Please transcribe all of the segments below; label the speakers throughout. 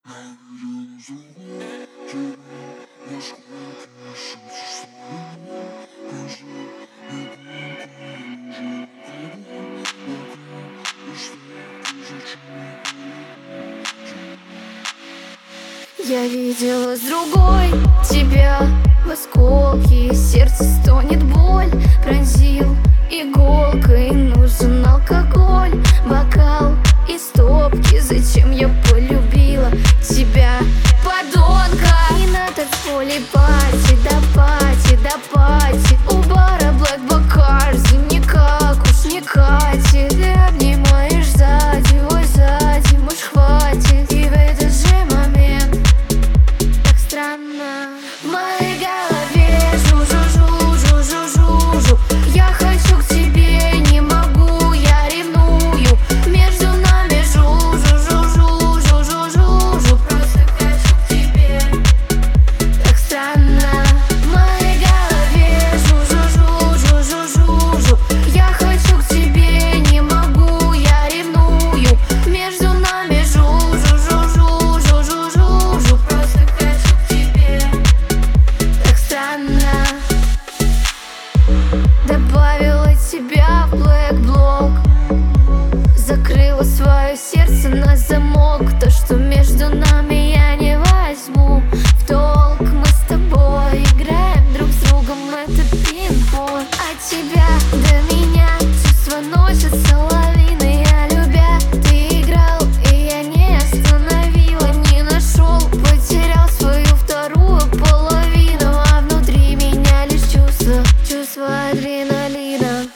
Speaker 1: Я видела с другой тебя в осколке, сердце стонет боль, пронзил иголкой, нужен алкоголь, бокал и стопки. Зачем я полюбила тебя, подонка? И на танцполе пати, да пати, да пати, у бара Black Bacardi, никак уж не катит. Ты обнимаешь сзади, ой, сзади, может хватит. И в этот же момент так странно в моей голове жу-жу-жу-жу-жу-жу-жу. Я хочу к тебе, не могу, я ревную. Между нами жу-жу-жу-жу-жу-жу-жу. Просто хочу к тебе. Так странно в моей голове жу-жу-жу-жу-жу-жу. Я хочу к тебе, не могу, я ревную. Между нами жу-жу-жу-жу-жу-жу-жу. Просто хочу к тебе. Так странно. Добавила тебя в Black Block, закрыла свое сердце на замок. То, что между нами, я не возьму в долг. Мы с тобой играем друг с другом, это пинг-понг. От тебя до меня чувства носятся лавиной. Я любя, ты играл, и я не остановила, не нашел, потерял свою вторую половину. А внутри меня лишь чувство адреналина.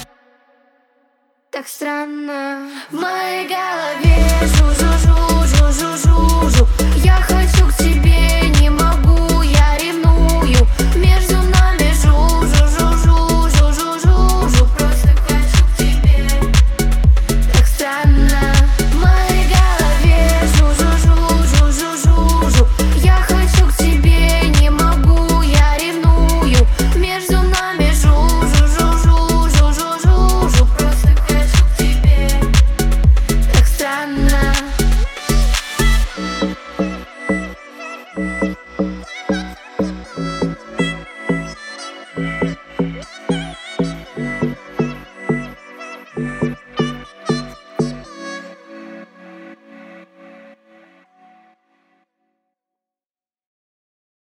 Speaker 1: Так странно в моей голове жу-жу-жу-жу-жу-жу. Я хочу к тебе, не могу, я ревную. Между нами жу-жу-жу-жу-жу-жу-жу. Просто хочу к тебе. Так странно в моей голове жу-жу-жу-жу-жу-жу. Я хочу к тебе, не могу, я ревную. Между нами жу-жу-жу-жу-жу-жу-жу. Просто хочу к тебе. Так странно.